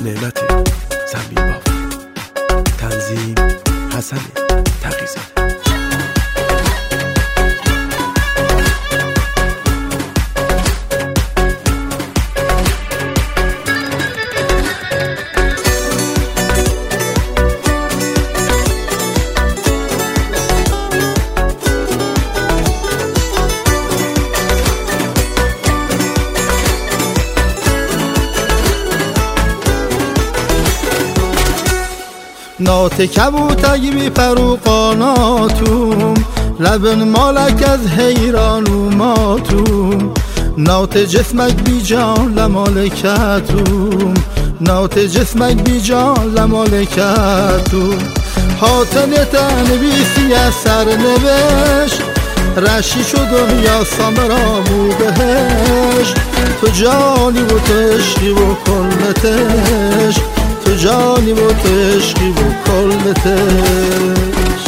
نعمت زمین باف. تنظیم حسن تقی‌زاده. نات کبوتگی بی پروقاناتوم لبن مالک از حیران و ماتوم نات جسمک بی جان لمالکتوم نات جسمک بی جان لمالکتوم حاتن تنویسی از سرنوشت رشی شد دنیا سامرا بو بهشت تو جانی و تشکی و کلتش تو جانی و تشکی و کلتش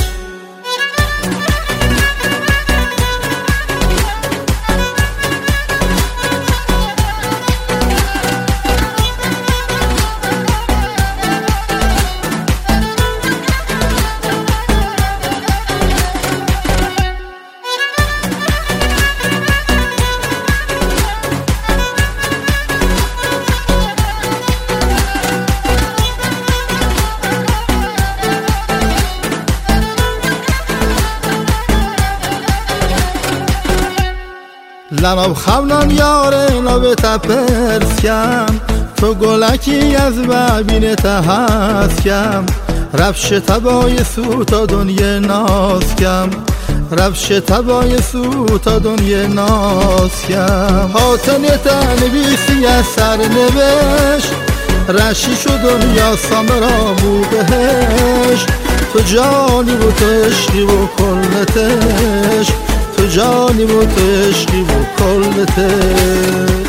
لناب خونان یاره ناب تپرسکم تو گلکی از ببین تهسکم رفش تبای سو تا دنیا ناسکم رفش تبای سو تا دنیا ناسکم حاتن تنویسی از سرنوشت رشی شد دنیا سامرا بو بهشت تو جانی و تشکی و کلتش تو جانی و تشکی و کلتش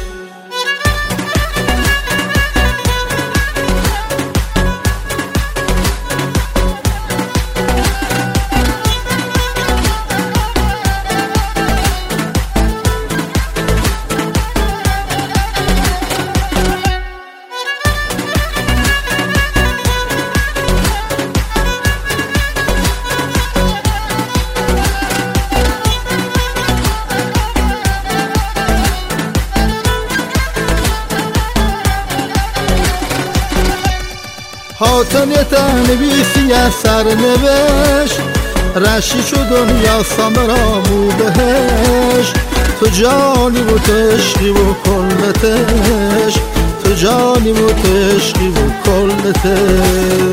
حاتم تنویسی از سرنوشت رشی شد دنیا سامرا بو بهشت تو جانی و تشکی و کلتش تو جانی و تشکی و کلتش